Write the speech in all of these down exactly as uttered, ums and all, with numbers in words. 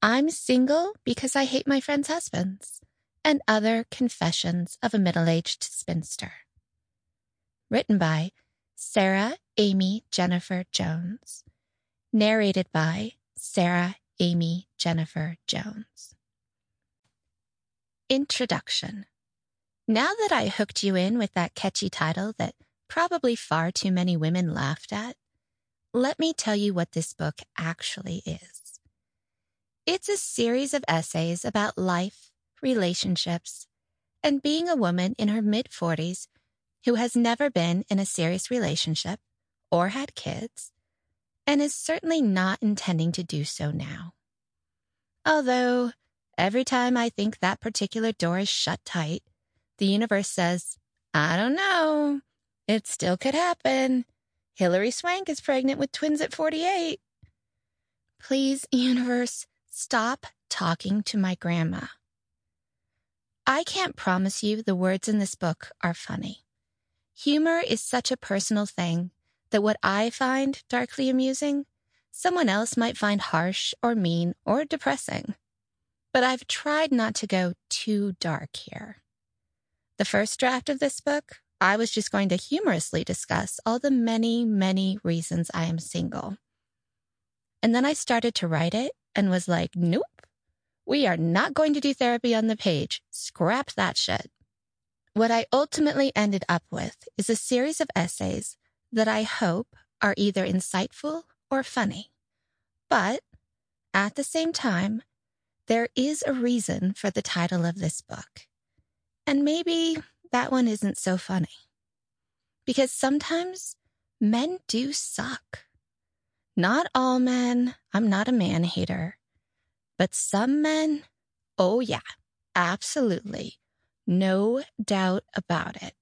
I'm single because I hate my friends' husbands, and other confessions of a middle-aged spinster. Written by Sarah Amy Jennifer Jones. Narrated by Sarah Amy Jennifer Jones. Introduction. Now that I hooked you in with that catchy title that probably far too many women laughed at, let me tell you what this book actually is. It's a series of essays about life, relationships, and being a woman in her mid-forties who has never been in a serious relationship or had kids, and is certainly not intending to do so now. Although, every time I think that particular door is shut tight, the universe says, I don't know, it still could happen. Hilary Swank is pregnant with twins at forty-eight. Please, universe, stop talking to my grandma. I can't promise you the words in this book are funny. Humor is such a personal thing that what I find darkly amusing, someone else might find harsh or mean or depressing. But I've tried not to go too dark here. The first draft of this book, I was just going to humorously discuss all the many, many reasons I am single. And then I started to write it and was like, nope, we are not going to do therapy on the page. Scrap that shit. What I ultimately ended up with is a series of essays that I hope are either insightful or funny. But at the same time, there is a reason for the title of this book. And maybe that one isn't so funny. Because sometimes men do suck. Not all men, I'm not a man hater. But some men, oh yeah, absolutely. No doubt about it.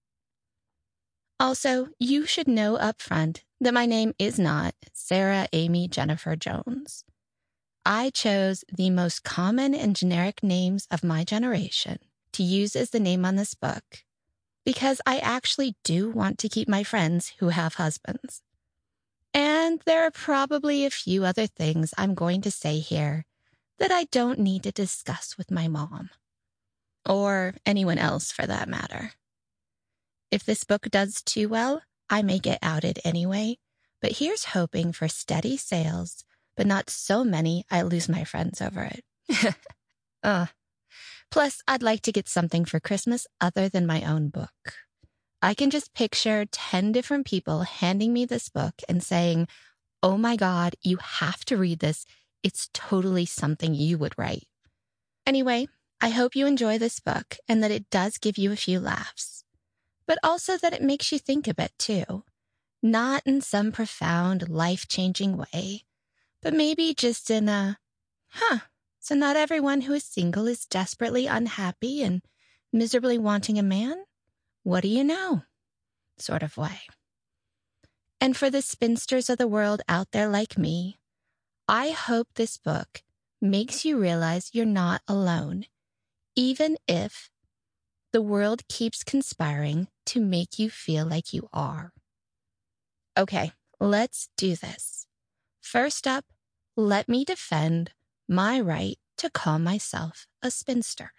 Also, you should know up front that my name is not Sarah Amy Jennifer Jones. I chose the most common and generic names of my generation to use as the name on this book because I actually do want to keep my friends who have husbands. And there are probably a few other things I'm going to say here that I don't need to discuss with my mom. Or anyone else for that matter. If this book does too well, I may get outed anyway, but here's hoping for steady sales, but not so many I lose my friends over it. uh. Plus, I'd like to get something for Christmas other than my own book. I can just picture ten different people handing me this book and saying, oh my God, you have to read this. It's totally something you would write. Anyway, I hope you enjoy this book and that it does give you a few laughs, but also that it makes you think a bit too. Not in some profound, life-changing way, but maybe just in a, huh, so not everyone who is single is desperately unhappy and miserably wanting a man? What do you know? Sort of way. And for the spinsters of the world out there like me, I hope this book makes you realize you're not alone, even if the world keeps conspiring to make you feel like you are. Okay, let's do this. First up, let me defend my right to call myself a spinster.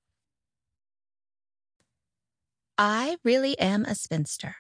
I really am a spinster.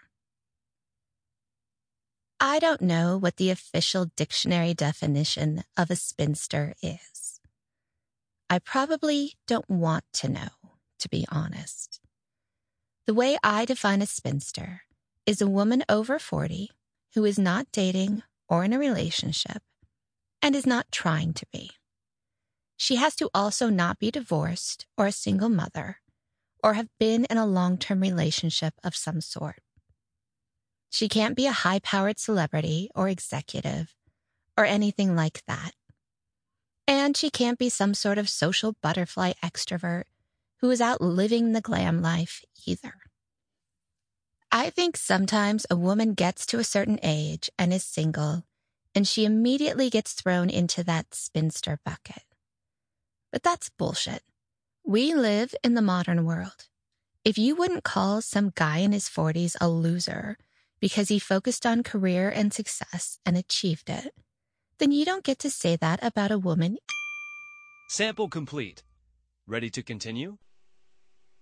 I don't know what the official dictionary definition of a spinster is. I probably don't want to know, to be honest. The way I define a spinster is a woman over forty who is not dating or in a relationship and is not trying to be. She has to also not be divorced or a single mother or have been in a long-term relationship of some sort. She can't be a high-powered celebrity or executive or anything like that. And she can't be some sort of social butterfly extrovert who is out living the glam life either. I think sometimes a woman gets to a certain age and is single, and she immediately gets thrown into that spinster bucket. But that's bullshit. We live in the modern world. If you wouldn't call some guy in his forties a loser because he focused on career and success and achieved it, then you don't get to say that about a woman. Sample complete. Ready to continue?